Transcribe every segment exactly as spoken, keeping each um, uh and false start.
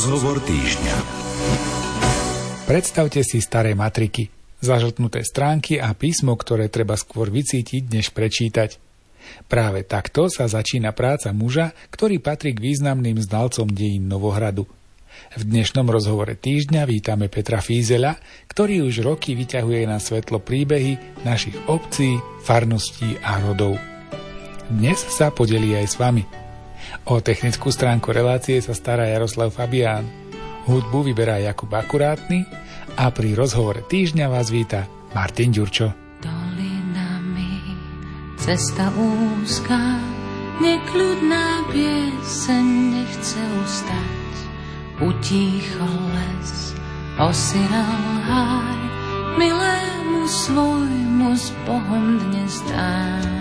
Rozhovor týždňa. Predstavte si staré matriky, zažltnuté stránky a písmo, ktoré treba skôr vycítiť, než prečítať. Práve takto sa začína práca muža, ktorý patrí k významným znalcom dejín Novohradu. V dnešnom rozhovore týždňa vítame Petra Fízeľa, ktorý už roky vyťahuje na svetlo príbehy našich obcí, farností a rodov. Dnes sa podelí aj s vami. O technickú stránku relácie sa stará Jaroslav Fabián. Hudbu vyberá Jakub Akurátny a pri rozhovore týždňa vás víta Martin Ďurčo. Dolinami cesta úzka, nekľudná pieseň nechce ustať. Utíchol les, osirel háj, milému svojmu s Bohom dnes dám.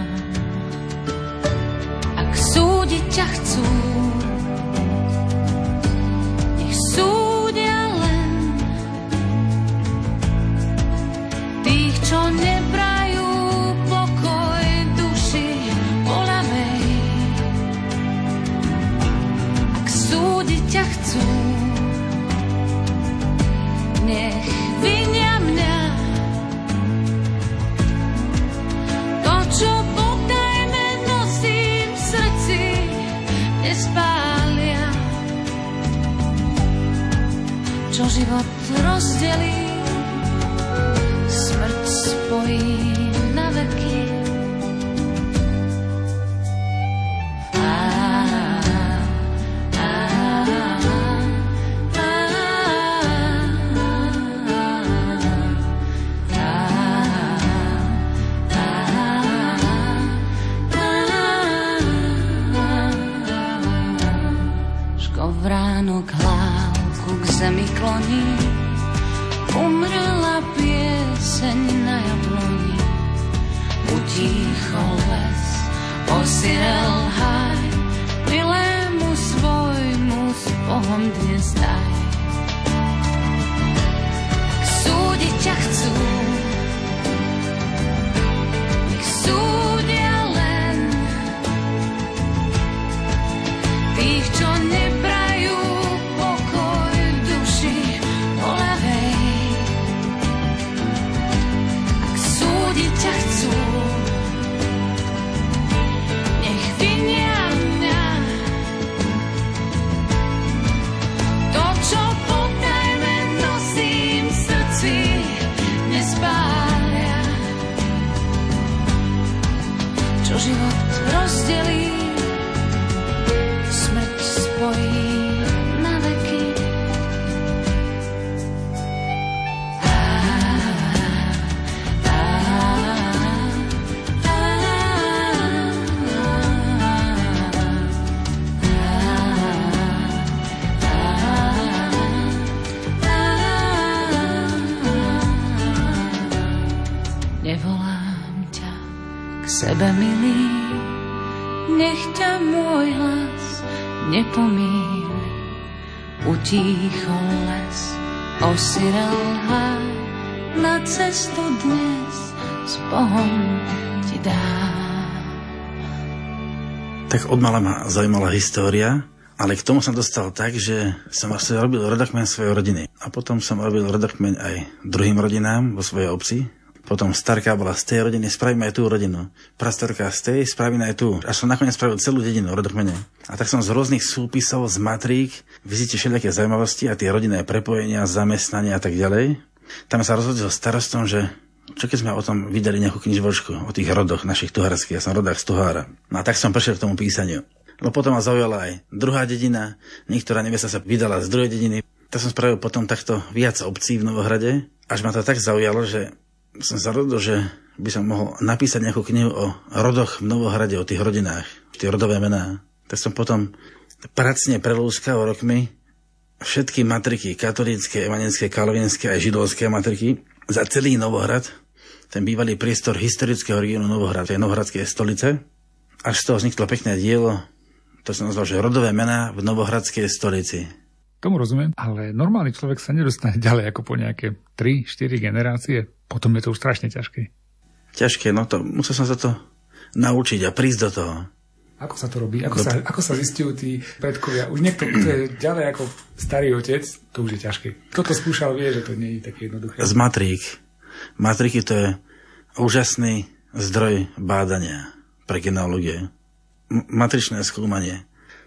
Ak súdiť ťa chcú, nech súdia len tých, čo neprajú pokoj duši voľavej. Ak súdiť ťa chcú, nech vinia mňa. To, čo potajme nosím v srdci, nespália. Čo život rozdelí, smrť spojí na veky. Vránok hlávku k zemi kloní, umrela pieseň na jabloni. Utíchol les, osirel háj, milému svojmu s Bohom dnes daj. Ak súdiť ťa chcú, nech súdia len tých, čo neprajú ťa chcú, nech vinia mňa. To, čo potajme nosím v srdci, nespália. Čo život rozdelí, smrť spojí na veky. Sebe milý, nech ťa môj hlas nepomíli. Utíchol les, osirel háj, na cestu dnes s Bohom ti dám. Tak odmala ma zaujímala história, ale k tomu som dostal tak, že som vlastne robil rodokmeň svojej rodiny. A potom som robil rodokmeň aj druhým rodinám vo svojej obci. Potom starka bola z tej rodiny, spravíme aj tú rodinu. Prastarka z tej, spravíme aj tú. Až som nakoniec spravil celú dedinu, rodokmene. A tak som z rôznych súpisov, z matrík, vyzíte všelijaké zaujímavosti a tie rodinné prepojenia, zamestnania a tak ďalej. Tam sa rozhodol s starostom, že čo keď sme o tom vydali nejakú knižočku, o tých rodoch našich tuharských, ja som rodák z Tuhára. No a tak som prešiel k tomu písaniu. No potom ma zaujala aj druhá dedina, niektorá nevesta sa vydala z druhej dediny. Tak som spravil potom takto viac obcí v Novohrade, až ma to tak zaujalo, že som sa rozhodol, že by som mohol napísať nejakú knihu o rodoch v Novohrade, o tých rodinách, tie rodové mená. Tak som potom pracne prelúskal rokmi všetky matriky, katolícke, evangelické, kalvinské aj židovské matriky za celý Novohrad, ten bývalý priestor historického regiónu Novohrad, tej novohradskej stolice. Až z toho vzniklo pekné dielo, to som nazval, že rodové mená v novohradskej stolici. Tomu rozumiem, ale normálny človek sa nedostane ďalej ako po nejaké tri štyri generácie. Potom je to už strašne ťažké. Ťažké, no to musel som sa to naučiť a prísť do toho. Ako sa to robí? Ako, sa, ako sa zistujú tí predkovia? Už niekto, kto je ďalej ako starý otec, to už je ťažké. Kto to skúšal, vie, že to nie je také jednoduché. Z matrík. Matriky to je úžasný zdroj bádania pre genealógie. M- matričné skúmanie.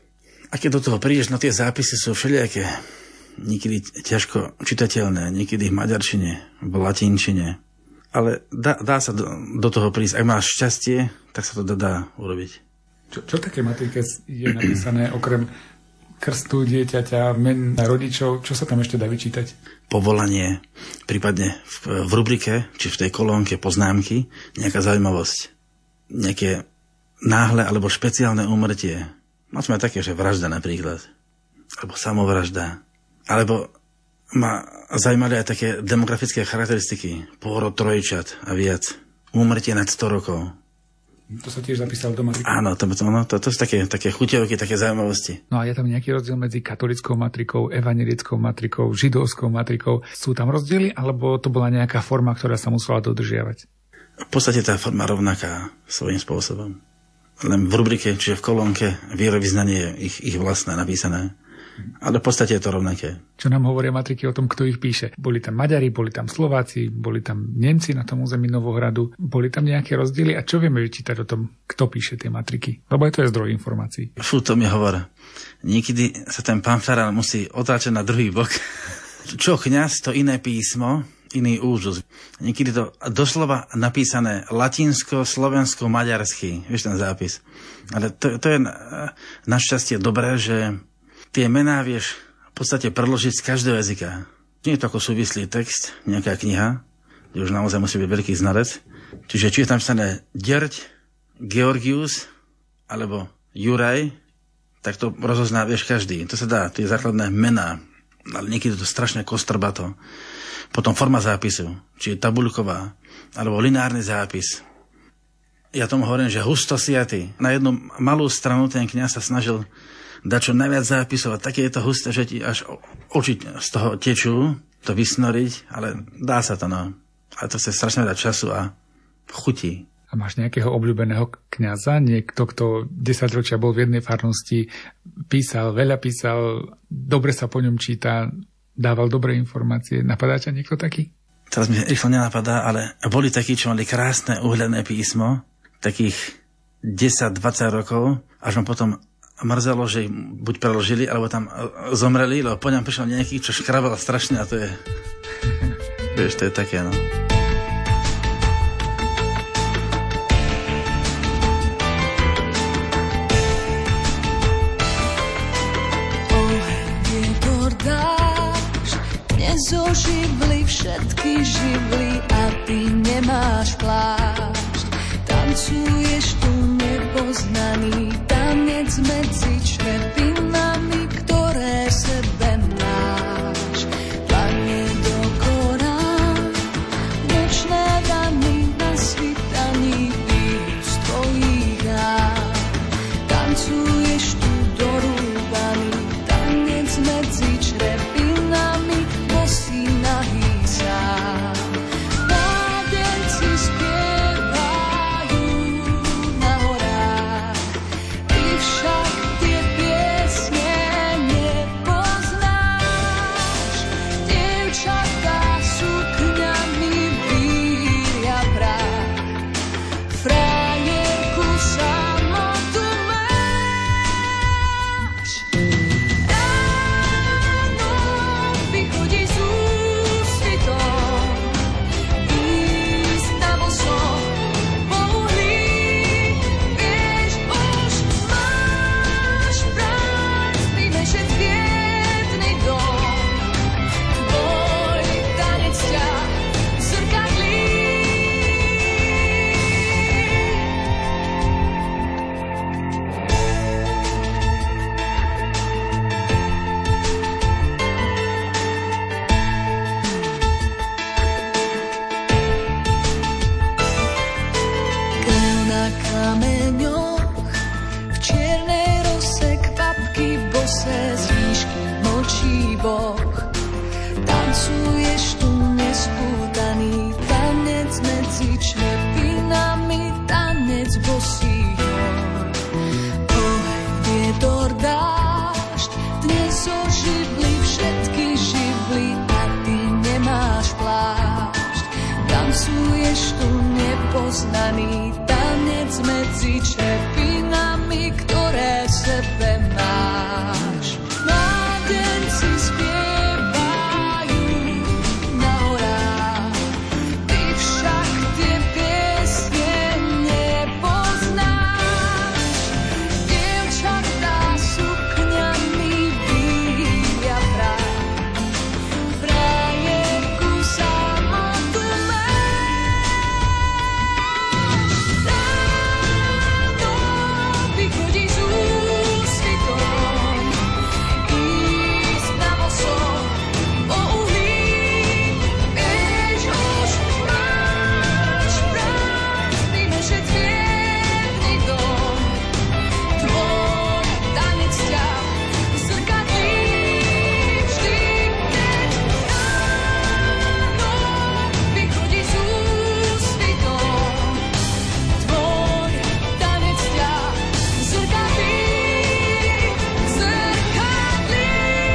A keď do toho prídeš, no tie zápisy sú všelijaké. Niekedy ťažko čitateľné, niekedy v maďarčine, v latinčine. Ale dá, dá sa do, do toho prísť. Ak máš šťastie, tak sa to dá, dá urobiť. Čo, čo také matrike je napísané okrem krstu dieťaťa, men rodičov? Čo sa tam ešte dá vyčítať? Povolanie, prípadne v, v rubrike, či v tej kolónke poznámky, nejaká zaujímavosť. Nejaké náhle alebo špeciálne úmrtie. Mali sme také, že vražda napríklad. Alebo samovražda. Alebo ma zaujímali aj také demografické charakteristiky. Pôrod trojčat a viac. Úmrtie nad sto rokov. To sa tiež zapísalo do matriky. Áno, to, to, to, to sú také, také chuťovky, také zaujímavosti. No a je tam nejaký rozdiel medzi katolickou matrikou, evanjelickou matrikou, židovskou matrikou? Sú tam rozdiely, alebo to bola nejaká forma, ktorá sa musela dodržiavať? V podstate tá forma rovnaká svojím spôsobom. Len v rubrike, čiže v kolónke, vierovyznanie je ich, ich vlastné napísané. Ale v podstate je to rovnaké. Čo nám hovoria matriky o tom, kto ich píše? Boli tam Maďari, boli tam Slováci, boli tam Nemci na tom území Novohradu. Boli tam nejaké rozdiely? A čo vieme vyčítať o tom, kto píše tie matriky? Lebo aj to je zdroj informácií. Fú, to mi hovor. Niekedy sa ten pán farár musí otáčať na druhý bok. Čo kňaz, to iné písmo, iný úzus. Niekedy to doslova napísané latinsko, slovensko, maďarsky. Vieš ten zápis. Ale to, to je našťastie dobré, že tie mená vieš v podstate predložiť z každého jazyka. Nie je to ako súvislý text, nejaká kniha, kde už naozaj musí byť veľký znalec. Čiže či je tam písané Ďerď, Georgius alebo Juraj, tak to rozozná vieš každý. To sa dá, to je základné mená, ale niekedy to strašne kostrbato. Potom forma zápisu, či je tabuľková, alebo lineárny zápis. Ja tomu hovorím, že husto siaty. Na jednu malú stranu ten kňaz sa snažil dať čo najviac zápisov a také je to husté, že ti až oči z toho tečú, to vysnoriť, ale dá sa to, no. Ale to chce strašne veľa času a chutí. A máš nejakého obľúbeného kňaza? Niekto, kto desaťročia bol v jednej farnosti, písal, veľa písal, dobre sa po ňom číta, dával dobré informácie. Napadá ťa niekto taký? Teraz mi rýchlo nenapadá, ale boli takí, čo mali krásne uhľadné písmo, takých desať dvadsať rokov, až ma potom mrzelo, že ich buď preložili, alebo tam zomreli, lebo po ňom prišiel nejaký, čo škrabal strašne a to je... Vieš, to je také, no. Nezoživli všetky živly a ty nemáš plášť. Tancuješ tu nepoznaný tanec medzi črepinami, ktoré sebe máš. Plane do korán, nočné dany na svitaní pijú z tvojich rán. Tancuješ tu dorúbaný tanec medzi črepinami, si nahý sám. Mládenci spievajú na horách, ty však tie piesne nepoznaný tanec medzi čepinami, ktoré v sebe máš. Mládenci spievajú na horách, ty však tie piesne nepoznáš. Dievčatá sukňami bília prach, frajerku samotu máš. Ráno vychodí z úsvitom, ísť na boso po uhlí. Vieš, už máš prázdny mešec viedný dom, tvoj tanec ťa zrkadlí vždy, keď ráno vychodí z úsvitom. Tvoj tanec ťa zrkadlí, zrkadlí.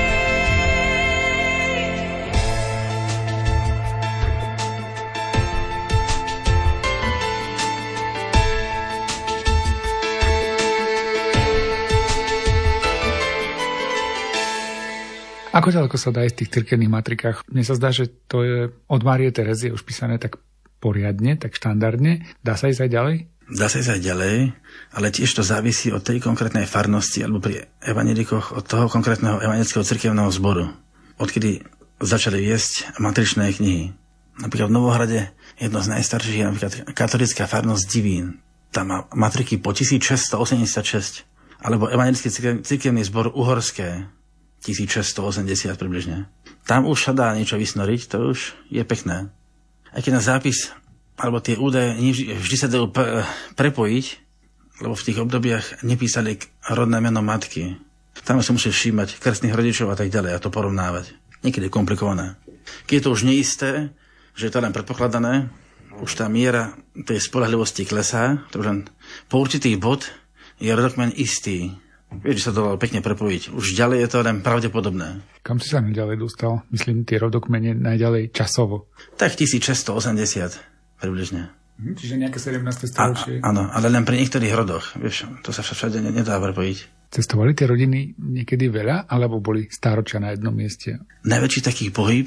Ako ďaleko sa dá ísť v tých cirkevných matrikách? Mne sa zdá, že to je od Márie Terezie už písané tak poriadne, tak štandardne. Dá sa ísť aj ďalej? Dá sa ísť aj ďalej, ale tiež to závisí od tej konkrétnej farnosti alebo pri evanjelikoch od toho konkrétneho evanjelického cirkevného zboru. Odkedy začali viesť matričné knihy. Napríklad v Novohrade jedno z najstarších je napríklad katolická farnosť Divín. Tam má matriky po tisícšesťstoosemdesiatšesť. Alebo evanjelický cirkev- cirkevný zbor Uhorské tisícšesťstoosemdesiat približne. Tam už sa dá niečo vysnoriť, to už je pekné. Aj keď na zápis alebo tie údaje vždy, vždy sa dajú pre, prepojiť, lebo v tých obdobiach nepísali rodné meno matky. Tam sa musíš všímať krstných rodičov a tak ďalej a to porovnávať. Niekedy je komplikované. Keď je to už neisté, že je to len predpokladané, už tá miera tej spoľahlivosti klesá, to už len po určitý bod je rodokmeň istý. Vieš, že sa to dalo pekne prepojiť. Už ďalej je to len pravdepodobné. Kam si sa najďalej dostal? Myslím, tie rodokmene najďalej časovo. Tak tisícšesťstoosemdesiat približne. Hm, čiže nejaké sedemnáste storočie. Áno, ale len pri niektorých rodoch. Vieš, to sa všade nedá prepojiť. Cestovali tie rodiny niekedy veľa, alebo boli stáročia na jednom mieste? Najväčší taký pohyb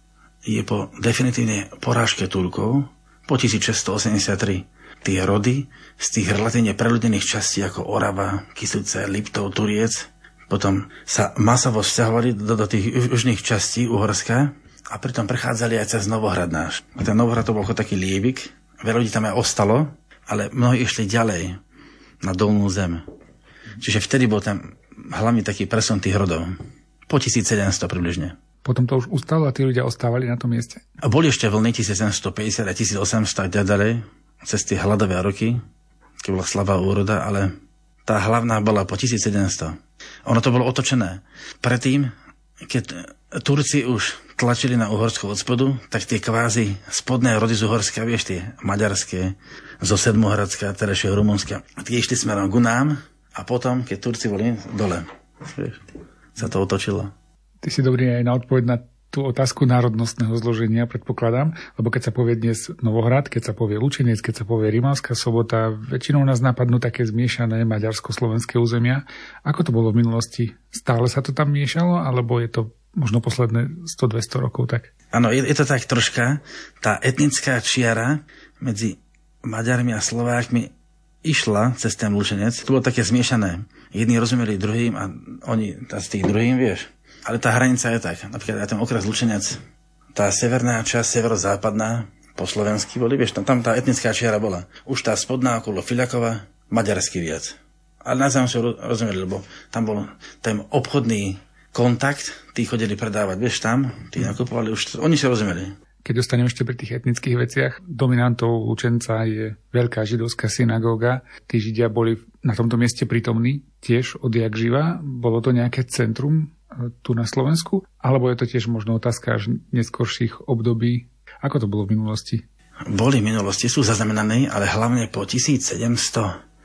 je po definitívne porážke Turkov po tisícšesťstoosemdesiattri. Tie rody z tých relatívne preľudnených častí ako Orava, Kysuce, Liptov, Turiec potom sa masovo vzťahovali do, do tých južných častí Uhorska a pritom prechádzali aj cez Novohrad náš. A ten Novohrad to bol ako taký liebik, veľa ľudí tam aj ostalo, ale mnohí išli ďalej na dolnú zem. Čiže vtedy bol tam hlavne taký presun tých rodov. Po tisícsedemsto približne. Potom to už ustalo a tí ľudia ostávali na tom mieste? A boli ešte vlny tisícsedemstopäťdesiat a tisícosemsto a ďalej, cez tie hladové roky, keď bola slabá úroda, ale tá hlavná bola po tisícsedemsto. Ono to bolo otočené. Predtým, keď Turci už tlačili na Uhorsko od spodu, tak tie kvázi spodné rody z Uhorska, vieš, tie maďarské, zo Sedmohradska, terajšieho Rumunska, tie išli smerom k nám a potom, keď Turci boli dole, vieš, sa to otočilo. Ty si dobrý aj na odpoveď na tú otázku národnostného zloženia, predpokladám, lebo keď sa povie dnes Novohrad, keď sa povie Lučenec, keď sa povie Rimavská Sobota, väčšinou nás napadnú také zmiešané maďarsko-slovenské územia. Ako to bolo v minulosti? Stále sa to tam miešalo, alebo je to možno posledné sto dvesto rokov tak? Áno, je, je to tak troška. Tá etnická čiara medzi Maďarmi a Slovákmi išla cez ten Lučenec. To bolo také zmiešané. Jedni rozumeli druhým a oni z tých druhým, vieš. Ale tá hranica je tak. Napríklad aj ten okres Lučenec, tá severná časť, severozápadná, po slovensky boli, vieš, tam, tam tá etnická čiara bola. Už tá spodná okolo Fiľakova, maďarsky viac. Ale na zájem sa rozumeli, lebo tam bol ten obchodný kontakt, tí chodili predávať, vieš, tam, tí nakupovali, už oni sa rozumeli. Keď dostaneme ešte pri tých etnických veciach, dominantou Lučenca je veľká židovská synagóga. Tí Židia boli na tomto mieste prítomní tiež odjak živa. Bolo to nejaké centrum tu na Slovensku? Alebo je to tiež možno otázka až neskorších období? Ako to bolo v minulosti? Boli v minulosti, sú zaznamenané, ale hlavne po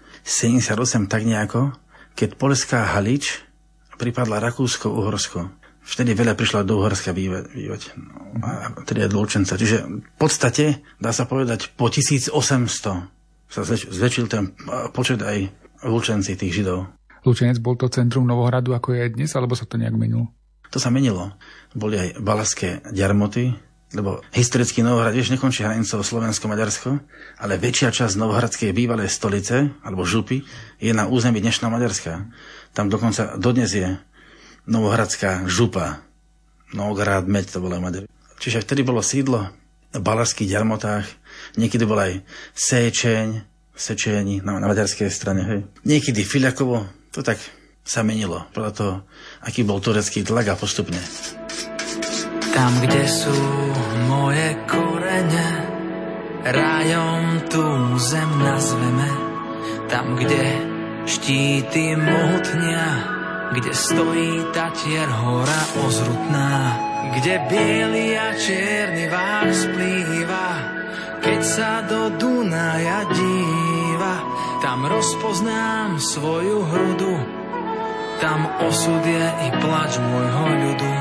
tisícsedemstosedemdesiatosem tak nejako, keď poľská Halič pripadla Rakúsko-Uhorsko. vtedy veľa prišla do Uhorska bývať. bývať no, a tedy aj do Lučenca. Čiže v podstate, dá sa povedať, po tisíc osemsto sa zväč- zväčšil ten počet aj v Lučenci tých Židov. Lučenec bol to centrum Novohradu, ako je aj dnes, alebo sa to nejak menilo? To sa menilo. Boli aj balaské ďarmoty, lebo historický Novohrad tiež nekončí hranicou Slovensko-Maďarsko, ale väčšia časť Novohradskej bývalej stolice, alebo župy, je na území dnešného Maďarska. Tam dokonca dodnes je Novohradská župa. Novograd, Meď, to bolo aj Maďar. Čiže vtedy bolo sídlo v balaských ďarmotách, niekedy bol aj Sečeň, Sečení na, na maďarskej strane. Hej. Niekedy Filiakovo. To tak sa menilo, podľa toho, aký bol turecký tlak a postupne. Tam, kde sú moje korene, rájom tú zem nazveme. Tam, kde štíty mohutnia, kde stojí Tatier hora ozrutná, kde biely a čierny vár splýva, keď sa do Dunaja díva. Tam rozpoznám svoju hrudu, tam osud je i plač môjho ľudu.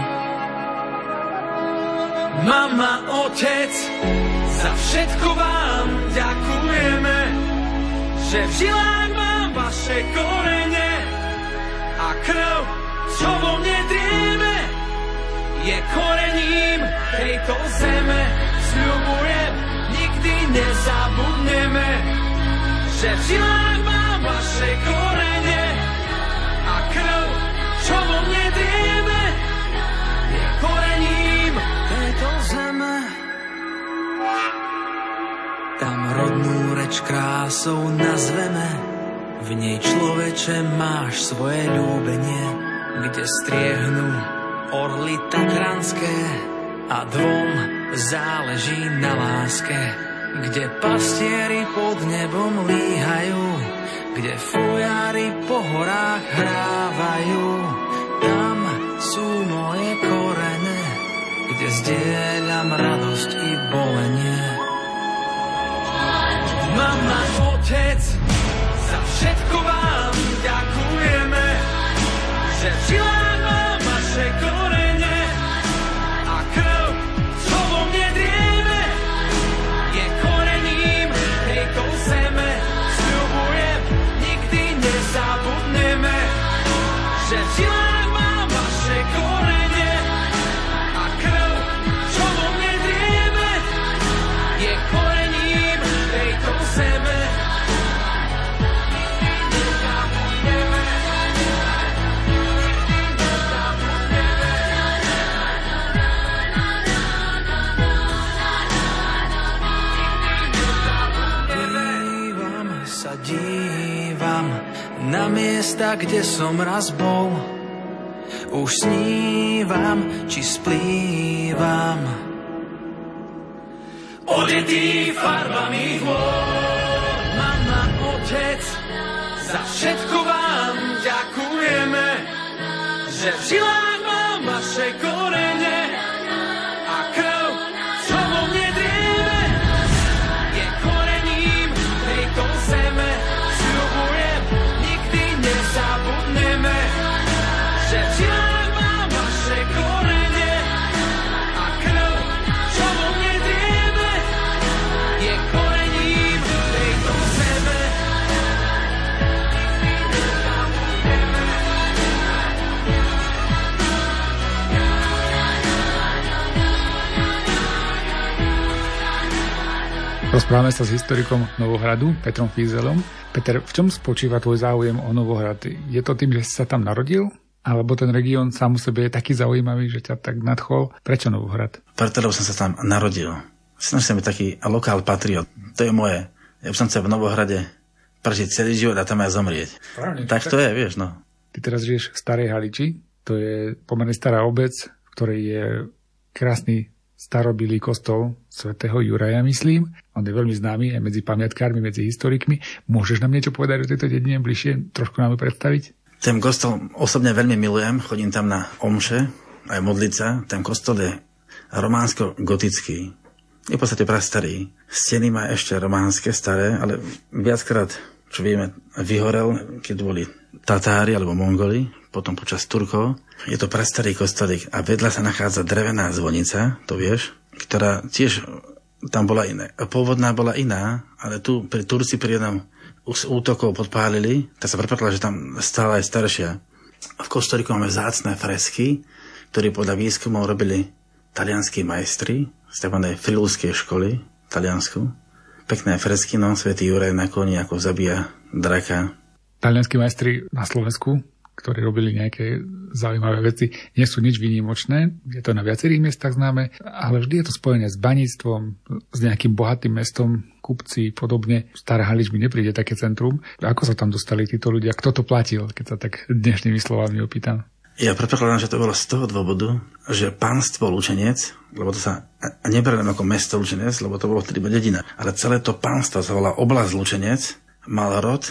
Mama, otec, za všetko vám ďakujeme, že v žilách mám vaše korene a krv, čo vo mne drieme, je korením tejto zeme. Sľubujem, nikdy nezabudneme, že v žilách mám vaše korene a krv, čo vo mne drieme, je korením tejto zeme. Tam rodnú reč krásou nazveme, v nej človeče máš svoje ľúbenie, kde striehnú orly tatranské a dvom záleží na láske, kde pastieri pod nebom líhajú, kde fujári po horách hrávajú. Tam sú moje korene, kde zdieľam radosť i bolenie. Mama, otec, za všetko vám ďakujeme, že v žilách mám vaše korene a krv, čo vo mne drieme, je korením tejto zeme. Sľubujem, nikdy nezabudneme, že v žilách mám vaše korene a krv, čo vo mne drieme, je korením tejto zeme. Dívam na miesta, kde som raz bol, už snívam, či splývam, odetý farbami hôr. Mama, otec, za všetko vám ďakujeme, že v žilách mám vaše korene a krv, čo vo mne drieme, je korením tejto zeme. Sľubujem, nikdy nezabudneme, že v žilách mám vaše korene a krv, čo vo mne drieme, je korením tejto zeme. Rozprávame sa s historikom Novohradu, Petrom Fízelom. Peter, v čom spočíva tvoj záujem o Novohrad? Je to tým, že si sa tam narodil? Alebo ten región sám o sebe je taký zaujímavý, že ťa tak nadchol? Prečo Novohrad? Preto, lebo som sa tam narodil. Snažím sa byť taký lokál patriot. To je moje. Ja by som chcel v Novohrade prežiť celý život a tam aj zomrieť. Správne, tak to je, vieš, no. Ty teraz žiješ v Starej Haliči. To je pomerne stará obec, v ktorej je krásny starobilý kostol svätého Juraja, myslím. On je veľmi známy aj medzi pamiatkármi, medzi historikmi. Môžeš nám niečo povedať o tejto dedine bližšie? Trošku nám ju predstaviť? Ten kostol osobne veľmi milujem. Chodím tam na omše, aj modliť sa. Ten kostol je románsko-gotický. Je v podstate prastarý. Steny má ešte románske, staré, ale viackrát, čo vieme, vyhorel, keď boli Tatári alebo Mongoli, potom počas Turkov. Je to prastarý kostolík a vedľa sa nachádza drevená zvonica, to vieš, ktorá tiež tam bola iná. Pôvodná bola iná, ale tu pri Turci pri jednom z útokov podpálili, tak sa predpokladá, že tam stála aj staršia. V kostolíku máme vzácne fresky, ktoré podľa výskumov robili talianskí majstri z tzv. Friulskej školy v Taliansku. Pekné fresky, no, svätý Juraj na koni, ako zabíja draka. Talianskí majstri na Slovensku, ktorí robili nejaké zaujímavé veci, nie sú nič výnimočné. Je to na viacerých miestach známe, ale vždy je to spojené s baníctvom, s nejakým bohatým mestom, kupci, podobne. Stará Halič mi nepríde také centrum. Ako sa tam dostali títo ľudia? Kto to platil, keď sa tak dnešnými slovami opýtam? Ja predpokladám, že to bolo z toho dôvodu, že pánstvo Lučenec, lebo to sa neberiem ako mesto Lučenec, lebo to bolo vtedy dedina, ale celé to pánstvo sa volá oblasť Lučenec, mal rod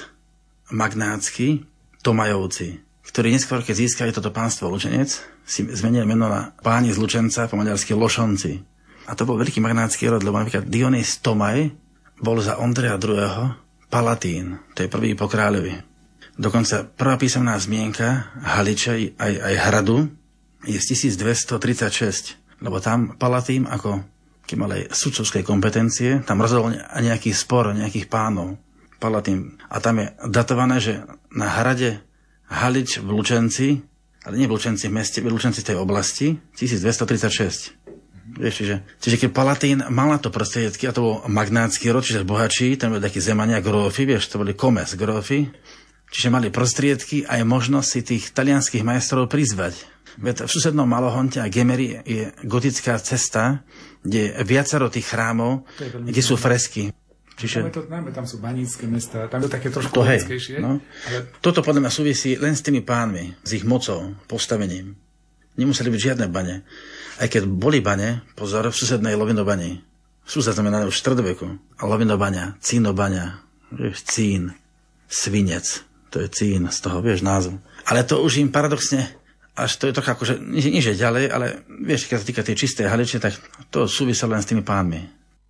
magnátsky Tomajovci, ktorí neskôr, keď získali toto pánstvo Lučenec, si zmenili meno na páni z Lučenca, po maďarsky Lošonci. A to bol veľký magnátsky rod, lebo napríklad Dionys Tomaj bol za Ondreja druhého. Palatín, to je prvý po kráľovi. Dokonca prvá písomná zmienka Haliče aj, aj hradu je z tisícdvestotridsaťšesť, lebo tam Palatín, ako keď mal aj sudcovské kompetencie, tam rozhodol nejaký spor nejakých pánov. Palatín. A tam je datované, že na hrade Halič v Lučenci, ale nie v Lučenci v meste, v Lučenci v tej oblasti, tisícdvestotridsaťšesť. Vieš, čiže, čiže keď Palatín mal na to prostriedky, a to bol magnátsky rod, čiže bohatší, tam boli takí zemania, grófy, vieš, to boli komes, grófy, čiže mali prostriedky a aj možnosť si tých talianských majstrov prizvať. Veď v susednom Malohonte a Gemeri je gotická cesta, kde je viacero tých chrámov, kde sú fresky. Čiže... To, najmä tam sú banícke mesta, tam je také trošku to logickejšie. No. Ale... Toto podľa mňa súvisí len s tými pánmi, s ich mocou, postavením. Nemuseli byť žiadne bane. Aj keď boli bane, pozor, v susednej Lovinobani. Sused znamená už v stredoveku. A Lovinobaňa, Cínobaňa, vieš, Cín, Svinec. To je Cín, z toho, vieš, názov. Ale to už im paradoxne, až to je trocha akože, nie že ďalej, ale vieš, keď sa týka tej čisté Haliče, tak to súviselo len s tými pánmi.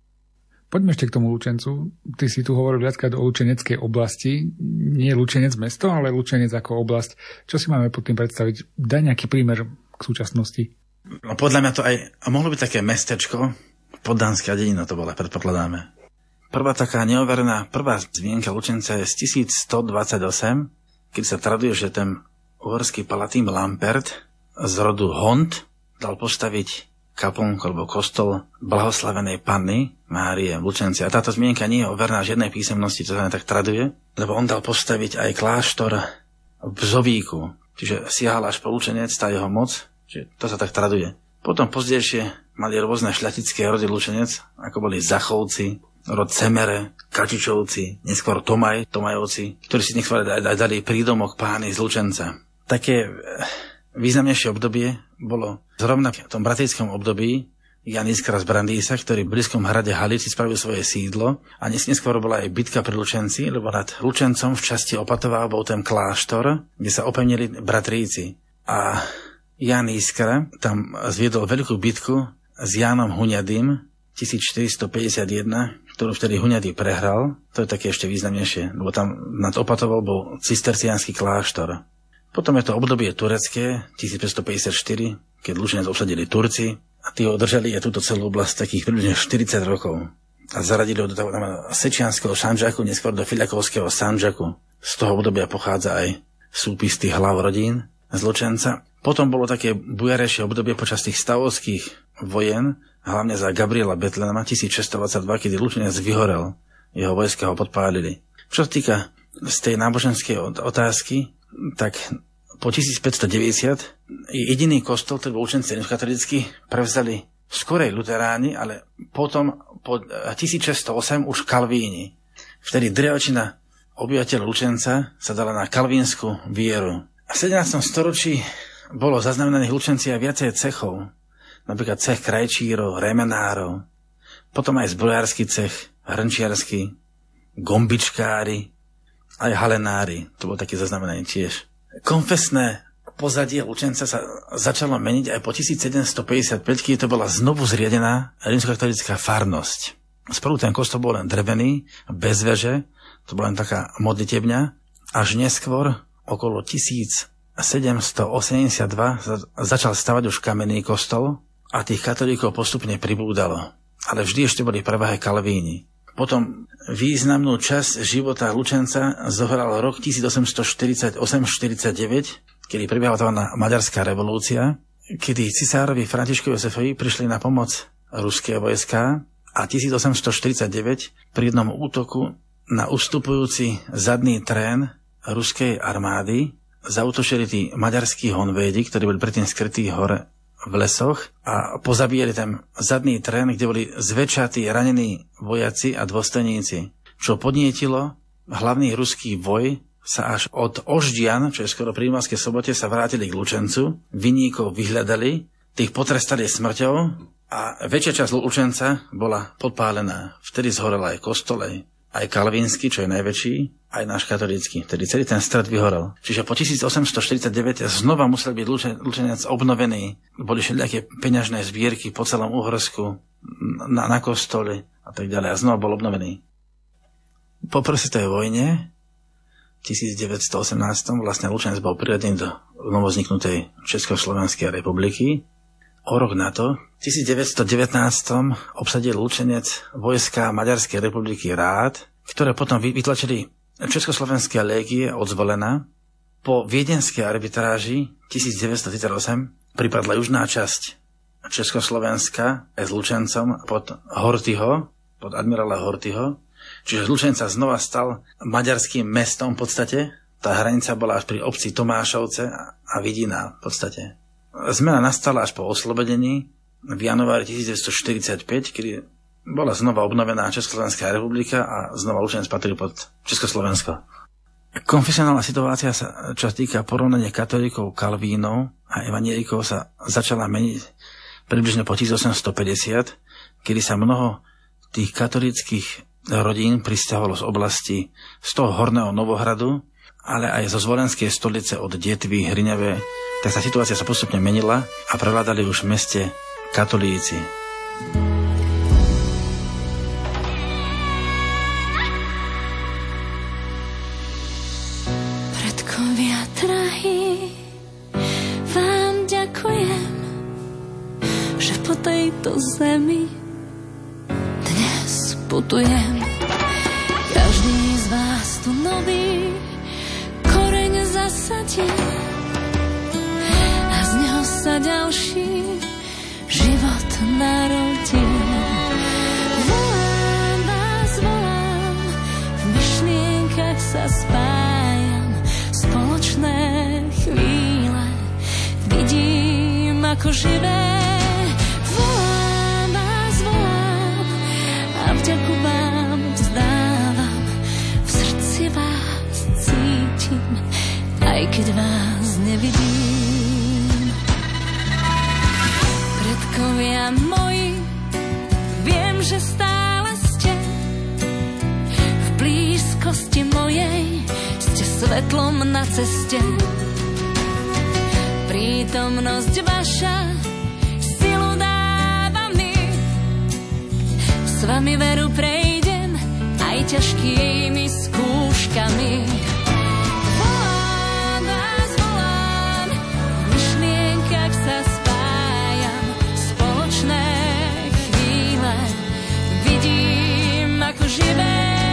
Poďme ešte k tomu Lučencu. Ty si tu hovoril viackrát o Lučeneckej oblasti. Nie Lučenec mesto, ale Lučenec ako oblasť. Čo si máme pod tým predstaviť? Daj nejaký prímer k súčasnosti. No, podľa mňa to aj mohlo byť také mestečko. Poddánska dedina to bola, predpokladáme. Prvá taká neoverená, prvá zmienka Lučenca je z tisícstodvadsaťosem, keď sa traduje, že ten uhorský Palatín Lampert z rodu Hont dal postaviť kaplnku alebo kostol blahoslavenej Panny Márie v Lučenci. A táto zmienka nie je overná v žiadnej písemnosti, čo sa tak traduje, lebo on dal postaviť aj kláštor v Bzovíku, čiže siahal až po Lučenec, tá jeho moc, čiže to sa tak traduje. Potom pozdejšie mali rôzne šľachtické rody Lučenec, ako boli Zachovci, rod Cemere, Kačičovci, neskôr Tomaj, Tomajovci, ktorí si neskôr dali prídomok pány z Lučenca. Také významnejšie obdobie bolo zrovna v tom bratrickom období Jan Iskra z Brandýsa, ktorý v blízkom hrade Haliči spravil svoje sídlo a neskôr bola aj bitka pri Lučenci, lebo nad Lučencom v časti Opatová bol ten kláštor, kde sa opevnili bratríci. A Jan Iskra tam zviedol veľkú bitku s Jánom Huňadým tisícštyristopäťdesiatjeden, ktorú vtedy Huňady prehral. To je také ešte významnejšie, lebo tam nad Opatovou bol cisterciánsky kláštor. Potom je to obdobie turecké, tisícpäťstopäťdesiatštyri, keď Lučenec obsadili Turci a tí ho držali aj túto celú oblasť takých približne štyridsať rokov. A zaradili ho do toho Sečianskeho Sanžaku, neskôr do Filiakovského Sanžaku. Z toho obdobia pochádza aj súpis tých hlav rodín z Lučenca. Potom bolo také bujarejšie obdobie počas tých stavovských vojen, hlavne za Gabriela Betléma tisícšesťstodvadsaťdva, kedy Lučenec vyhorel, jeho vojska ho podpálili. Čo sa týka z tej náboženskej otázky, tak po tisícpäťstodeväťdesiat jediný kostol, ktorý bol Lučenci rimskokatolícky, prevzali skorej luteráni, ale potom po tisícšesťstoosem už Kalvíni. Vtedy drevčina obyvateľ Lučenca sa dala na kalvínsku vieru. A v sedemnástom storočí bolo zaznamenaných Lučenci aj viacej cechov, napríklad cech krajčírov, remenárov, potom aj zbrojársky cech, hrnčiarsky, gombičkári, aj halenári, to bolo také zaznamenanie tiež. Konfesné pozadie Lučenca sa začalo meniť aj po tisícsedemstopäťdesiatpäť, keď to bola znovu zriadená rímskokatolícka farnosť. Spolu ten kostol bol len drevený, bez veže, to bola len taká modlitebňa, až neskôr, okolo tisíc tisícsedemstoosemdesiatdva začal stavať už kamenný kostol a tých katolíkov postupne pribúdalo. Ale vždy ešte boli prevahe Kalvíni. Potom významnú časť života Lučenca zohral rok tisícosemstoštyridsaťosem štyridsaťdeväť, kedy prebiehala tzv. Maďarská revolúcia, kedy cisárovi Františkovi Jozefovi prišli na pomoc ruské vojská a tisícosemstoštyridsaťdeväť pri jednom útoku na ustupujúci zadný trén ruskej armády zaútočili tí maďarskí honvédi, ktorí boli predtým skrytí hore v lesoch a pozabíjali ten zadný trén, kde boli zväčšatí ranení vojaci a dôstojníci, čo podnietilo hlavný ruský voj sa až od Oždian, čo je skoro pri Rimavskej Sobote, sa vrátili k Lučencu, vinníkov vyhľadali, tých potrestali smrťou a väčšia časť Lučenca bola podpálená. Vtedy zhorel aj kostol, aj kalvínsky, čo je najväčší, aj náš katolícky. Vtedy celý ten stred vyhorel. Čiže po tisícosemstoštyridsaťdeväť znova musel byť Lučenec obnovený. Boli všelijaké peňažné zbierky po celom Uhorsku, na, na kostole a tak ďalej. A znova bol obnovený. Po prvej vojne tisícdeväťstoosemnásť vlastne Lučenec bol priradený do novozniknutej Československej republiky. O rok na to, tisícdeväťstodevätnásť obsadil Lučenec vojska Maďarskej republiky Rád, ktoré potom vytlačili Československé légie od Zvolena. Po viedenskej arbitráži tisícdeväťstotridsaťosem pripadla južná časť Československa aj s Lučencom pod Horthyho, pod admirála Horthyho. Čiže z Lučenca znova stal maďarským mestom v podstate. Tá hranica bola až pri obci Tomášovce a Vidina v podstate. Zmena nastala až po oslobodení v januári tisícdeväťstoštyridsaťpäť, kedy bola znova obnovená Československá republika a znova Lučenec patrí pod Československo. Konfesionálna situácia sa, čo sa týka porovnania katolíkov, kalvínov a evanielikov, sa začala meniť približne po tisícosemstopäťdesiat, kedy sa mnoho tých katolíckych rodín prisťahovalo z oblasti z toho horného Novohradu, ale aj zo zvolenskej stolice od Detvy, Hriňave. Tak sa situácia sa postupne menila a prevládali už v meste katolíci. Predkovia drahí, vám ďakujem, že po tejto zemi dnes putujem. Každý z vás tu nový koreň zasadí a z neho sa ďalší život narodí. Volám vás, volám, v myšlienkach sa spájam, spoločné chvíle vidím ako živé. Volám vás, volám a vďaku vám vzdávam, v srdci vás cítim, aj keď vás nevidím. Predkovia moji, viem, že stále ste v blízkosti mojej, ste svetlom na ceste. Prítomnosť vaša silu dáva mi, s vami veru prejdem aj ťažkými skúškami. Volám vás, volám, v myšlienkach sa spájam, spoločné chvíle vidím ako živé.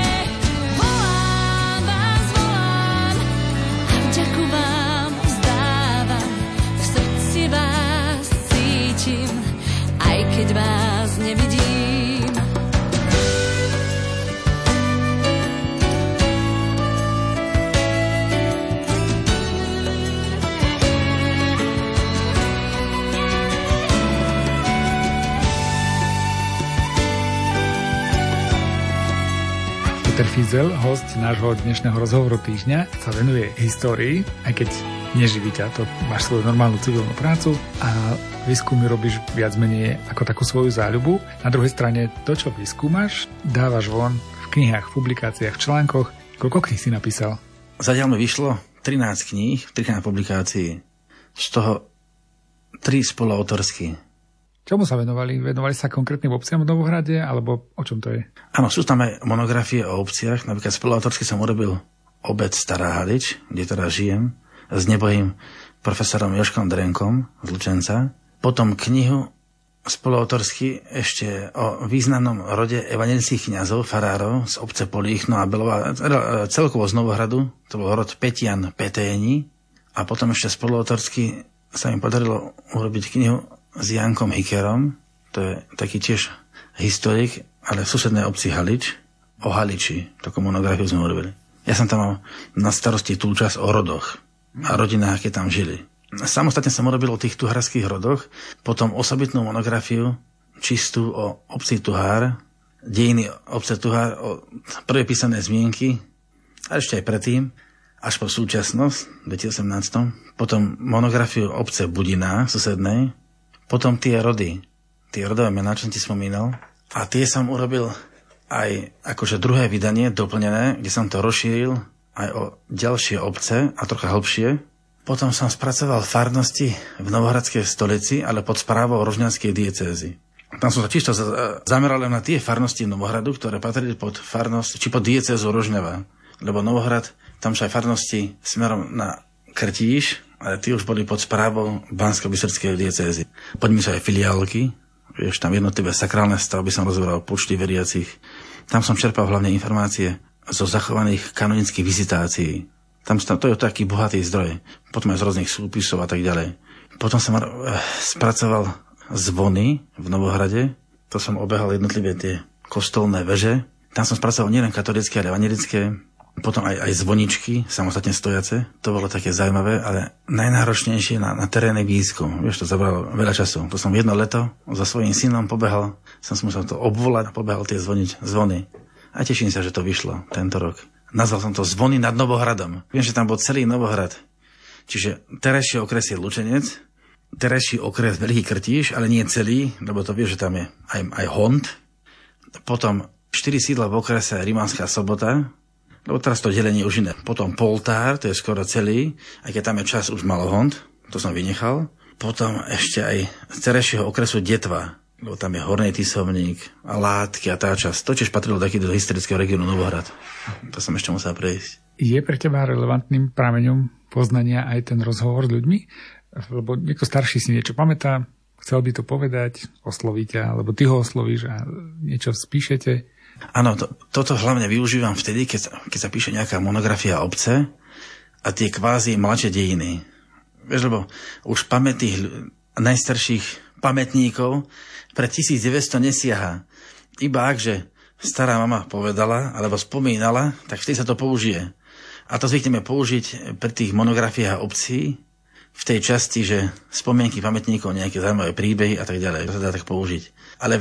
Volám vás, volám a vďaku vám vzdávam, v srdci vás cítim, aj keď vás nevidím. Peter Fizel, host nášho dnešného rozhovoru týždňa, sa venuje histórii, aj keď neživí ťa, to máš svoju normálnu civilnú prácu a výskumy robíš viac menej ako takú svoju záľubu. Na druhej strane to, čo vyskúmaš, dávaš von v knihách, v publikáciách, v článkoch. Koľko kníh si napísal? Zatiaľ mi vyšlo trinásť kníh, trinásť publikácií, z toho tri spoluautorsky. Čomu sa venovali? Venovali sa konkrétnym obciam v Novohrade, alebo o čom to je? Áno, sú tam aj monografie o obciach. Napríklad spoluautorsky som urobil obec Stará Halič, kde teda žijem, s nebohým profesorom Jožkom Drenkom z Lučenca. Potom knihu spoluautorsky ešte o významnom rode evangelických kňazov, farárov z obce Políchno a Belova, celkovo z Novohradu, to bol rod Petian Peténi. A potom ešte spoluautorsky sa mi podarilo urobiť knihu s Jankom Hikerom, to je taký tiež historik, ale v susednej obci Halič, o Haliči, takú monografiu sme urobili. Ja som tam mal na starosti tú časť o rodoch a rodinách, aké tam žili. Samostatne som urobil o tých tuharských rodoch, potom osobitnú monografiu čistú o obci Tuhár, dejiny obce Tuhár, o prvé písané zmienky, a ešte aj predtým, až po súčasnosť, dvetisícosemnásť. Potom monografiu obce Budina, susednej, potom tie rody, tie rodové mená, čo som ti spomínal, a tie som urobil aj akože druhé vydanie, doplnené, kde som to rozšíril aj o ďalšie obce a trocha hlbšie. Potom som spracoval farnosti v Novohradskej stolici, ale pod správou Rožňanskej diecézy. Tam som sa čisto zameral len na tie farnosti Novohradu, ktoré patrili pod farnosť, či pod diecézu Rožňava. Lebo Novohrad, tam sú aj farnosti smerom na Krtíš, ale tie už boli pod správou Bansko-Bystrickej diecézy. Pod nimi sú aj filiálky, vieš, tam jednotlivé sakrálne stavby som rozberal, počty veriacich. Tam som čerpal hlavne informácie zo zachovaných kanonických vizitácií. Tam to je taký bohatý zdroj. Potom aj z rôznych súpisov a tak ďalej. Potom som spracoval zvony v Novohrade. To som obehal jednotlivé tie kostolné veže. Tam som spracoval nielen katolické, ale evangelické. Potom aj, aj zvoničky, samostatne stojace. To bolo také zaujímavé, ale najnáročnejšie na, na terénny výskum. Vieš, to zabralo veľa času. To som jedno leto so svojím synom pobehal. Som si musel to obvolať a pobehal tie zvonič, zvony. A teším sa, že to vyšlo tento rok. Nazval som to Zvony nad Novohradom. Viem, že tam bol celý Novohrad. Čiže terajší okres je Lučenec, terajší okres Veľký Krtíš, ale nie celý, lebo to vieš, že tam je aj, aj Hont. Potom štyri sídla v okrese Rimanská Sobota, lebo teraz to delenie už iné. Potom Poltár, to je skoro celý, aj keď tam je čas už malo Hont, to som vynechal. Potom ešte aj z terajšieho okresu Detva, lebo tam je Horný Tisovník a Látky a tá časť. To tiež patrilo taký do historického regiónu Novohrad. To som ešte musel prejsť. Je pre teba relevantným prameňom poznania aj ten rozhovor s ľuďmi? Lebo niekto starší si niečo pamätá, chcel by to povedať, osloví ťa, alebo ty ho oslovíš a niečo spíšete. Áno, to, toto hlavne využívam vtedy, keď, keď sa píše nejaká monografia obce a tie kvázi mladšie dejiny. Vieš, lebo už pamätných najstarších pamätníkov pre tisícdeväťsto nesiaha. Iba ak, že stará mama povedala alebo spomínala, tak vtedy sa to použije. A to zvykneme použiť pri tých monografiách obcí v tej časti, že spomienky pamätníkov, nejaké zaujímavé príbehy a tak ďalej. To sa dá tak použiť. Ale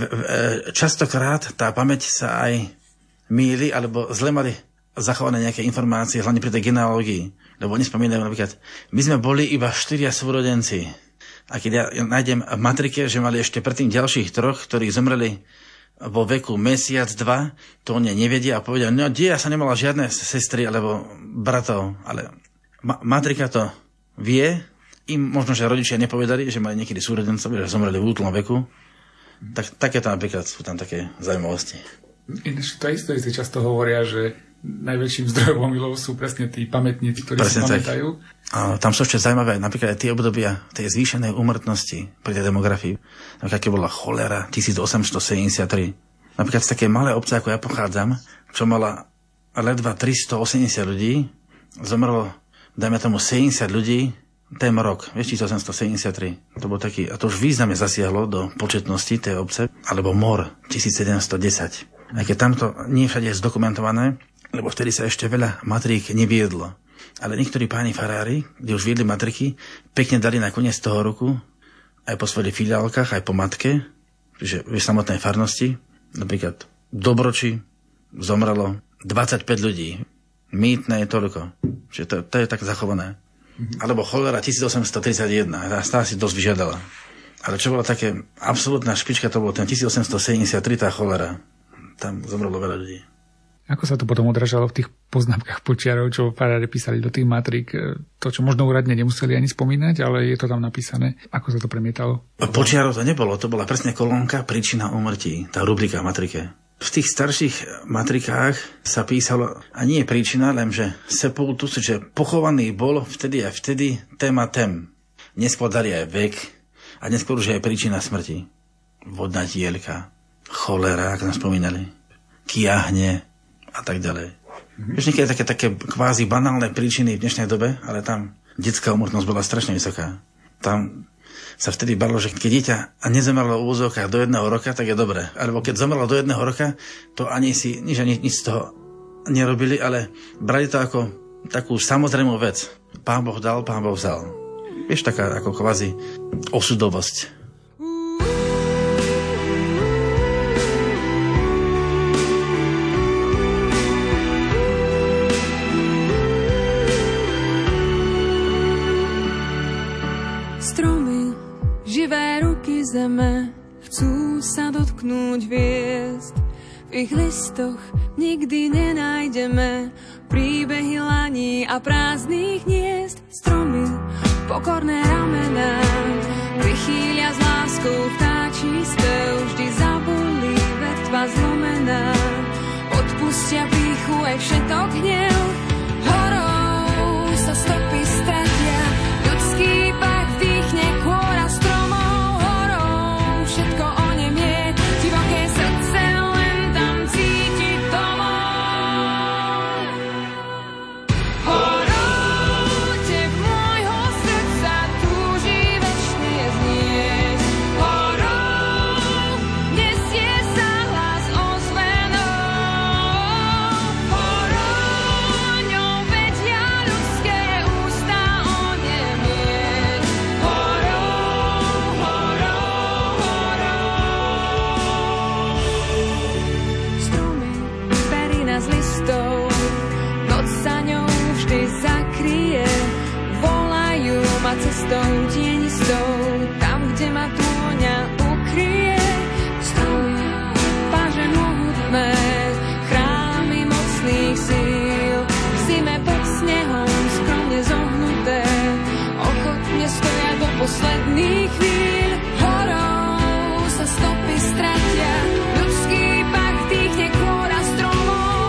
častokrát tá pamäť sa aj mýli alebo zle mali zachované nejaké informácie, hlavne pri tej genealógii. Lebo oni spomínajú napríklad, my sme boli iba štyria súrodenci. A keď ja nájdem v matrike, že mali ešte predtým ďalších troch, ktorí zomreli vo veku mesiac, dva, to oni nevedia a povedia, no kde ja sa nemala žiadne sestry alebo bratov, ale ma- matrika to vie, im možno, že rodičia nepovedali, že mali niekedy súrodencov, že zomreli v útlom veku, tak takéto napríklad sú tam také zaujímavosti. Ináč to isté si často hovoria, že najväčším zdrojom omylov sú presne tí pamätníci, ktorí presne si pamätajú. A tam sú ešte zaujímavé, napríklad aj tie obdobia tej zvýšenej úmrtnosti pri tej demografii. Napríklad, keď bola cholera tisícosemstosedemdesiattri. Napríklad z také malé obce, ako ja pochádzam, čo mala ledva tristoosemdesiat ľudí, zomrlo, dajme tomu, sedemdesiat ľudí ten rok, vieš, tisícosemstosedemdesiattri. To bol taký, a to už významne zasiahlo do početnosti tej obce, alebo mor tisícsedemstodesať. Aj keď tamto nie všade je zdokumentované, lebo vtedy sa ešte veľa matrík neviedlo. Ale niektorí páni farári, kde už viedli matriky, pekne dali na koniec toho roku aj po svojich filiálkach, aj po matke, čiže v samotnej farnosti, napríklad Dobroči zomrelo dvadsaťpäť ľudí. Mýtne je toľko. Čiže to, to je tak zachované. Mm-hmm. Alebo cholera tisícosemstotridsaťjeden, tá stále si dosť vyžiadala. Ale čo bolo také absolútna špička, to bolo ten tisícosemstosedemdesiattri, tá cholera. Tam zomrelo veľa ľudí. Ako sa to potom odražalo v tých poznámkach počiarov, čo farári písali do tých matrík? To, čo možno úradne nemuseli ani spomínať, ale je to tam napísané. Ako sa to premietalo? Počiarov to nebolo, to bola presne kolónka príčina úmrtí, tá rubrika v matrike. V tých starších matrikách sa písalo, a nie je príčina, len že sepultus, že pochovaný bol vtedy a vtedy téma tem. Neskôr dali aj vek a neskôr už aj príčina smrti. Vodná dielka, cholera, ako nám spomínali, kiahne a tak ďalej. Mm-hmm. Už niekedy také, také kvázi banálne príčiny v dnešnej dobe, ale tam detská úmrtnosť bola strašne vysoká. Tam sa vtedy balo, že keď dieťa nezomrelo v úvodzovkách do jedného roka, tak je dobré. Alebo keď zomrelo do jedného roka, to ani si nič, ani nič z toho nerobili, ale brali to ako takú samozrejmú vec. Pán Boh dal, Pán Boh vzal. Vieš, taká ako kvázi osudovosť. Živé ruky zeme chcú sa dotknúť hviezd. V ich listoch nikdy nenájdeme príbehy laní a prázdnych hniezd. Stromy, pokorné ramená, vychýlia s láskou vtáčí spev. Vždy zabolí vetva zlomená, odpustia pýchu aj všetok hnev. Horou sa stopy stratia, ľudský pach vdýchne kôra stromov. Všetko onemie, divoké srdce len tam cíti domov. Horou teb môjho srdca túži večne znieť. Horou nesie sa hlas ozvenou. Horou ňou vedia ľudské ústa onemieť. Horou, horou, z listov, noc sa ňou vždy zakrie, volajú ma cestou tienistou, tam, kde ma tôňa ukrie. Stromy, páže mohutné, chrámy mocných síl, v zime pod snehom skromne zohnuté, ochotne stoja do posledných chvíľ. Horou sa stopy stratia, ľudský pach dýchne kôra stromov.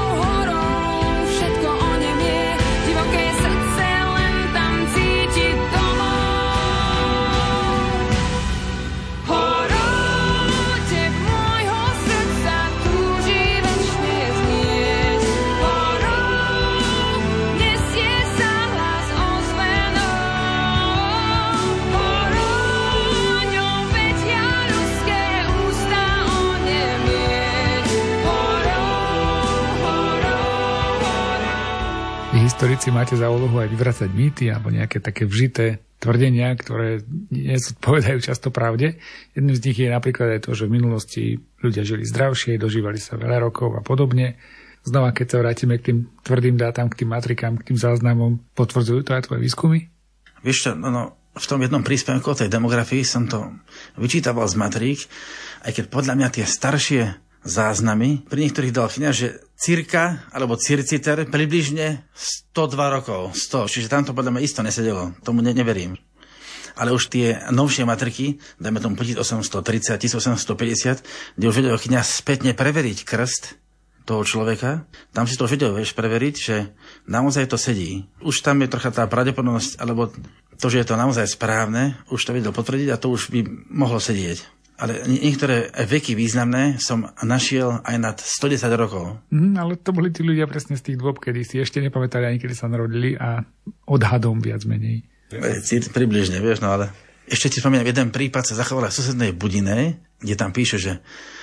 Historici máte za úlohu aj vyvracať mýty alebo nejaké také vžité tvrdenia, ktoré nezodpovedajú často pravde. Jedným z nich je napríklad aj to, že v minulosti ľudia žili zdravšie, dožívali sa veľa rokov a podobne. Znova, keď sa vrátime k tým tvrdým dátam, k tým matrikám, k tým záznamom, potvrdzujú to aj tvoje výskumy? Vieš čo, no, no, v tom jednom príspevku o tej demografii som to vyčítaval z matrík, aj keď podľa mňa tie staršie záznamy, pri niektorých dal kniha, že cirka, alebo circiter, približne sto dva rokov, sto, čiže tam to podľa mňa isto nesedelo, tomu ne, neverím. Ale už tie novšie matriky, dajme tomu tisícosemstotridsať, tisícosemstopäťdesiat, kde už vedel kniha spätne preveriť krst toho človeka, tam si to už vedel, vieš, preveriť, že naozaj to sedí. Už tam je trocha tá pravdepodobnosť, alebo to, že je to naozaj správne, už to vedel potvrdiť a to už by mohlo sedieť. Ale niektoré veky významné som našiel aj nad stodesať rokov. Mm, ale to boli tí ľudia presne z tých dôb, kedy si ešte nepamätali ani kedy sa narodili a odhadom viac menej. Približne, vieš, no ale ešte ti spomínam, jeden prípad sa zachoval v susednej Budine, kde tam píše, že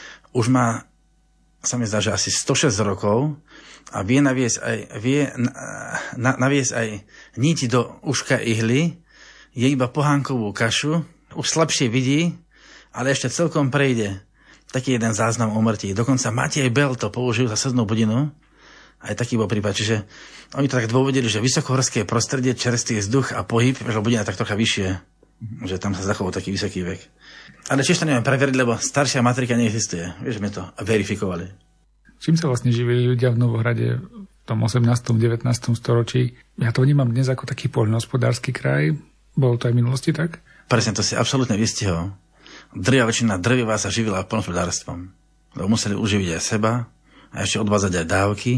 už má, sa mi zdá, že asi sto šesť rokov a vie naviesť aj, vie na, naviesť aj niti do uška ihly, je iba pohánkovú kašu, už slabšie vidí, ale ešte celkom prejde. Taký jeden záznam o mŕti. Dokonca Matej Bel to použil za sednú budinu. Aj taký bol prípad. Čiže oni to tak dôvodili, že vysokohorské prostredie, čerstvý vzduch a pohyb, že budina tak trocha vyššie. Že tam sa zachoval taký vysoký vek. Ale tiež to neviem preveriť, lebo staršia matrika neexistuje. Vieš, sme to verifikovali. Čím sa vlastne živili ľudia v Novohrade v tom osemnástom devätnástom storočí? Ja to vnímam dnes ako taký poľnohospodársky kraj. Bolo to aj v minulosti tak? Presne, to si absolútne vystihol. Drvia väčšina drvivá sa živila poľnohospodárstvom. lebo museli uživiť aj seba a ešte odvázať aj dávky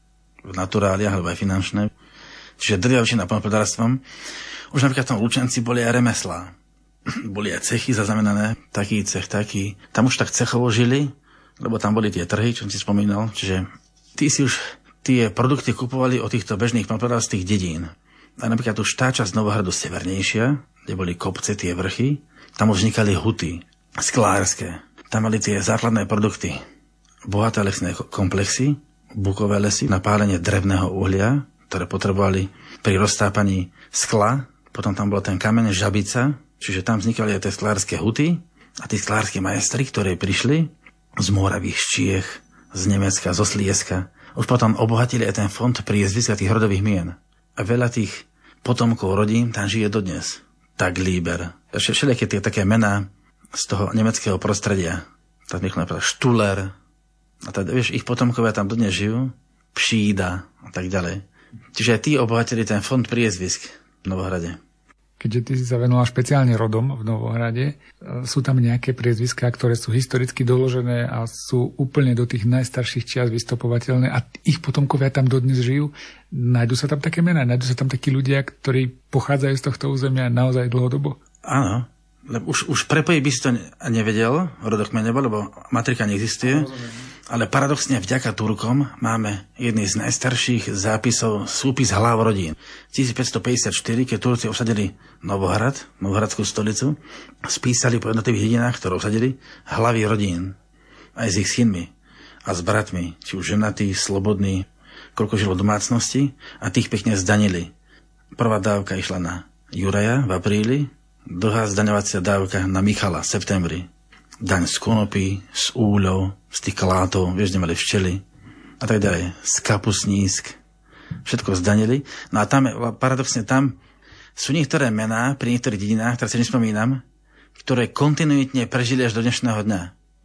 v naturáliach alebo aj finančné. Čiže drvia väčšina poľnohospodárstvom. Už napríklad v tom Lučenci boli aj remeslá. Boli aj cechy zaznamenané, taký cech, taký. Tam už tak cechovo žili, lebo tam boli tie trhy, čo som si spomínal. Čiže tí si už tie produkty kupovali od týchto bežných poľnohospodárstv z tých dedín. A napríklad už tá časť Novohradu severnejšia, kde boli kopce, tie vrchy, tam už vznikali huty, sklárske. Tam mali tie základné produkty. Bohaté lesné komplexy, bukové lesy na pálenie drevného uhlia, ktoré potrebovali pri roztápaní skla. Potom tam bol ten kameň žabica, čiže tam vznikali aj tie sklárske huty a tí sklárske majstri, ktorí prišli z Moravy, z Čiech, z Nemecka, zo Slieska. Už potom obohatili aj ten fond priezvisk a tých rodových mien. A veľa tých potomkov rodín tam žije dodnes. Taglíber. Všelijaké tie také mená z toho nemeckého prostredia. Tak napríklad Štuler. A tak, vieš, ich potomkovia tam dodnes žijú. Pšída a tak ďalej. Čiže aj tí obohatili ten fond priezvisk v Novohrade. Keďže ty si sa venoval špeciálne rodom v Novohrade, sú tam nejaké priezviská, ktoré sú historicky doložené a sú úplne do tých najstarších čias vystopovateľné a ich potomkovia tam dodnes žijú. Nájdu sa tam také mená, nájdu sa tam takí ľudia, ktorí pochádzajú z tohto územia naozaj dlhodobo? Áno, lebo už, už prepojiť by si to nevedel, rodokmeňovo, lebo matrika neexistuje. Ale paradoxne vďaka Turkom máme jedný z najstarších zápisov súpis hlav rodín. tisícpäťstopäťdesiatštyri, keď Turci osadili Novohrad, Novohradskú stolicu, spísali po jednotlivých dedinách, ktoré osadili, hlavy rodín. Aj s ich synmi a s bratmi, či už ženatí, slobodní, koľko žilo domácnosti a tých pekne zdanili. Prvá dávka išla na Juraja v apríli, druhá zdaňovacia dávka na Michala v septembri. Daň z konopí, z úľov, z tých kalátov, vieš, nemali včely a tak ďalej, z kapusnísk. Všetko zdanili. No a tam, paradoxne tam sú niektoré mená pri niektorých dedinách, ktoré si nespomínam, ktoré kontinuitne prežili až do dnešného dňa.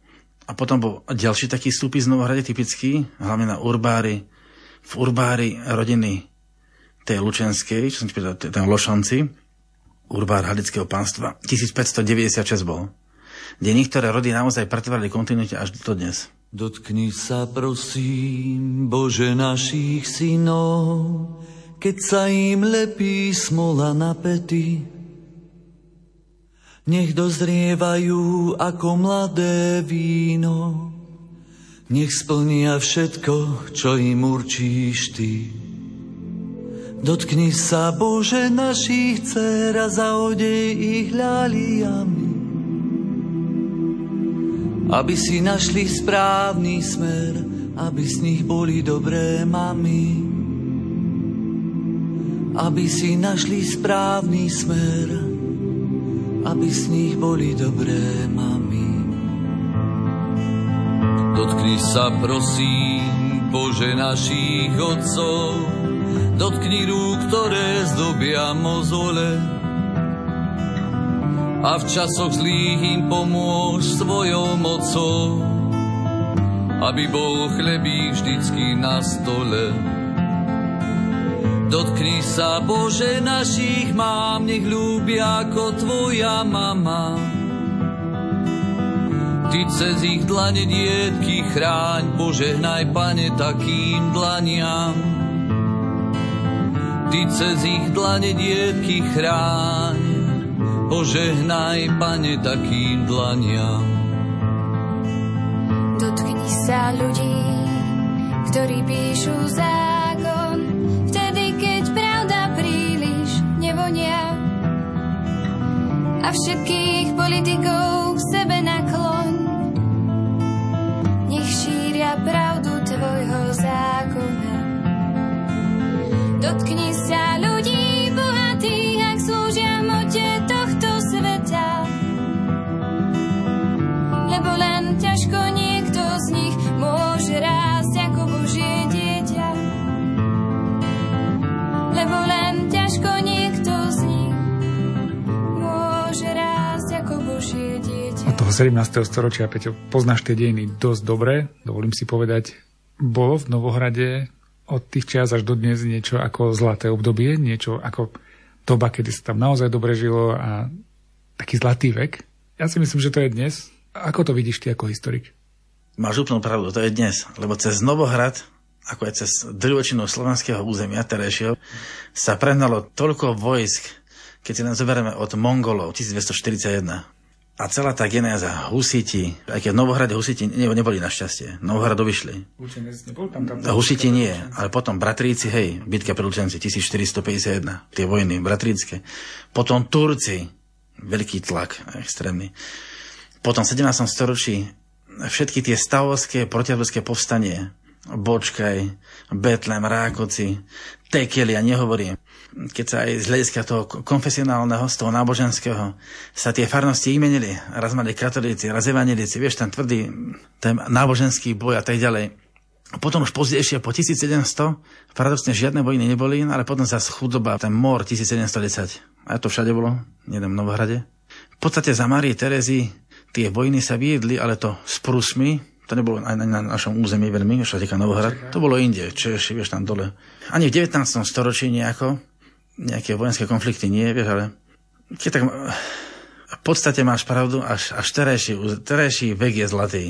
A potom bol ďalší taký súpis v Novohrade typický, hlavne na Urbári. V Urbári rodiny tej Lučenskej, čo som ti povedal, ten Lošanci, Urbár halického pánstva, tisícpäťstodeväťdesiatšesť bol. Kde niektoré rody naozaj pretrvali kontinuite až do dnes. Dotkni sa prosím, Bože, našich synov, keď sa im lepí smola na pety. Nech dozrievajú ako mladé víno, nech splnia všetko, čo im určíš ty. Dotkni sa, Bože, našich dcer a zaodej ich ľaliami, aby si našli správny smer, aby z nich boli dobré mamy. Aby si našli správny smer, aby z nich boli dobré mamy. Dotkni sa prosím, Bože, našich otcov, dotkni rúk, ktoré zdobia mozole, a v časoch zlých im pomôž svojou mocou, aby bol chlebík vždycky na stole. Dotkni sa, Bože, našich mám, nech ľúbia ako tvoja mama. Ty cez ich dlane dietky chráň, požehnaj, Pane, takým dlaniam. Ty cez ich dlane dietky chráň, požehnaj, Pane, takým dlaniam. Dotkni sa ľudí, ktorí píšu zákon, vtedy, keď pravda príliš nevonia. A všetkých politikov k sebe nakloň, nech šíria pravdu tvojho zákona. Dotkni sa ľudí bohatých, ak slúžia mote tohto sveta, lebo len ťažko niekto z nich môže rásť ako Božie dieťa. Lebo len ťažko niekto z nich môže rásť ako Božie dieťa. Od toho sedemnásteho storočia, Peťo, poznáš tie dejiny dosť dobre, dovolím si povedať. Bolo v Novohrade od tých čias až do dnes niečo ako zlaté obdobie, niečo ako doba, kedy sa tam naozaj dobre žilo a taký zlatý vek? Ja si myslím, že to je dnes. Ako to vidíš ty ako historik? Máš úplnú pravdu, to je dnes, lebo cez Novohrad, ako aj cez drvečinu slovenského územia terajšieho, sa prehnalo toľko vojsk, keď si len zoberieme od Mongolov tisícdvestoštyridsaťjeden. A celá tá genéza Husiti, aj keď v Novohrade Husiti ne, neboli našťastie, Novohrad obišli. Husiti nie, ale potom Bratríci, hej, bitka pri Lučenci tisícštyristopäťdesiatjeden, tie vojny bratrícke. Potom Turci, veľký tlak, extrémny. Potom v sedemnástom storočí všetky tie stavovské protiarabské povstanie, Bočkaj, Betlém, Rákoci, Tekeli, ja nehovorím. Keď sa aj z hľadiska toho konfesionálneho, z toho náboženského, sa tie farnosti imenili. Raz mali katolíci, raz evanjelici, vieš, ten tvrdý, ten náboženský boj a tak ďalej. Potom už pozdejšie, po tisícsedemsto, paradoxne žiadne vojny neboli, ale potom zase chudoba, ten mor tisícsedemstodesať. A to všade bolo, nie v Novohrade. V podstate za Márie Terezy tie vojny sa viedli, ale to s Prusmi. To nebolo aj na našom území veľmi, čo sa týka Novohrad. To bolo inde, Češi, vieš, tam dole. Ani v devätnástom storočí nejako, nejaké vojenské konflikty nie, vieš, ale keď tak v podstate máš pravdu, až, až terajší, terajší vek je zlatý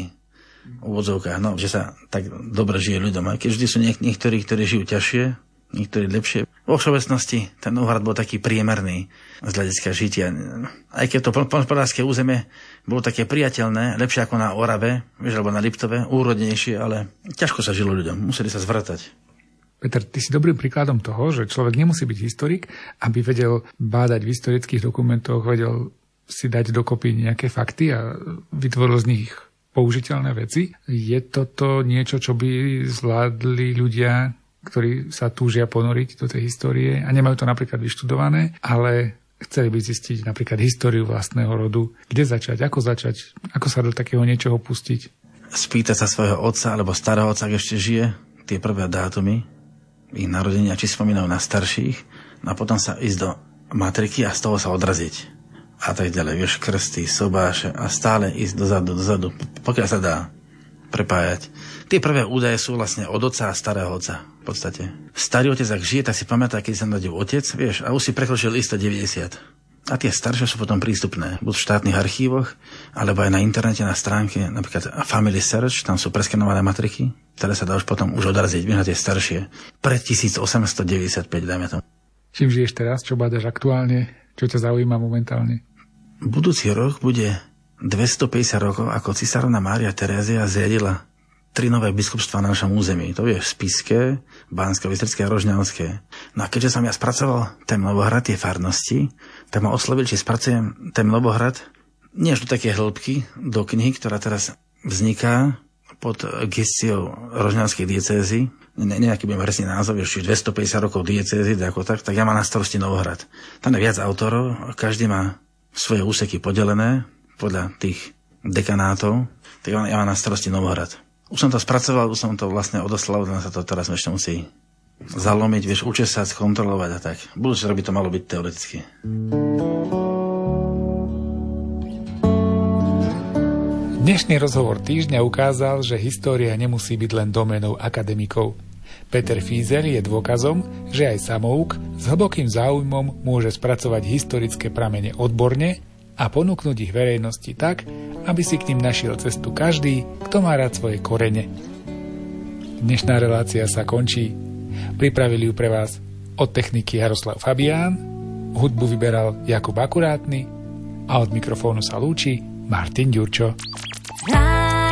v úvodzovkách, no, že sa tak dobre žije ľuďom. Aj keď vždy sú niek- niektorí, ktorí žijú ťažšie, niektorí lepšie. Vo všeobecnosti ten Novohrad bol taký priemerný z hľadiska žitia. Aj keď to poľnohospodárske územie bolo také priateľné, lepšie ako na Orave, vieš, alebo na Liptove, úrodnejšie, ale ťažko sa žilo ľuďom, museli sa zvratať. Peter, ty si dobrým príkladom toho, že človek nemusí byť historik, aby vedel bádať v historických dokumentoch, vedel si dať dokopy nejaké fakty a vytvoril z nich použiteľné veci. Je toto niečo, čo by zvládli ľudia, ktorí sa túžia ponoriť do tej histórie a nemajú to napríklad vyštudované, ale chceli by zistiť napríklad históriu vlastného rodu. Kde začať? Ako začať? Ako sa do takého niečoho pustiť? Spýtať sa svojho otca alebo starého otca, ak ešte žije, tie prvé dátumy ich narodenia, či spomínajú na starších, a potom sa ísť do matriky a z toho sa odraziť. A tak ďalej, vieš, krsty, sobáše a stále ísť dozadu, dozadu, pokiaľ sa dá prepájať. Tie prvé údaje sú vlastne od otca a starého otca, v podstate. Starý otec, ak žije, tak si pamätá, keď sa narodil otec, vieš, a už si prekročil isto deväťdesiat. A tie staršie sú potom prístupné, buď v štátnych archívoch, alebo aj na internete, na stránke, napríklad Family Search, tam sú preskenované matriky, ktoré sa dá už potom už odraziť, vieš, na tie staršie. Pred tisícosemstodeväťdesiatpäť, dajme to. Čím žiješ teraz? Čo bádaš aktuálne? Čo ťa zaujíma momentálne? Budúci rok bude dvestopäťdesiat rokov, ako cisárovna Mária Terézia zriadila tri nové biskupstvá na našom území. To je Spišské, Banskobystrické a Rožňavské. No a keďže som ja spracoval ten Novohrad, tie farnosti, tak ma oslovil, či spracujem ten Novohrad nie až do také hĺbky, do knihy, ktorá teraz vzniká pod gestiou Rožňavskej diecézy. Ne, nejaký budem presný názov, ešte dvestopäťdesiat rokov diecézy, ako tak, tak ja mám na starosti Novohrad. Tam je viac autorov, každý má svoje úseky podelené podľa tých dekanátov, tak ja mám na starosti Novohrad. Už som to spracoval, už som to vlastne odoslal, len sa to teraz ešte musí zalomiť, vieš, učesať, skontrolovať a tak. Budúci rok by to malo byť teoreticky. Dnešný rozhovor týždňa ukázal, že história nemusí byť len doménou akademikov. Peter Fízel je dôkazom, že aj samouk s hlbokým záujmom môže spracovať historické pramene odborne a ponúknuť ich verejnosti tak, aby si k nim našiel cestu každý, kto má rád svoje korene. Dnešná relácia sa končí. Pripravili ju pre vás od techniky Jaroslav Fabián, hudbu vyberal Jakub Akurátny a od mikrofónu sa lúči Martin Ďurčo.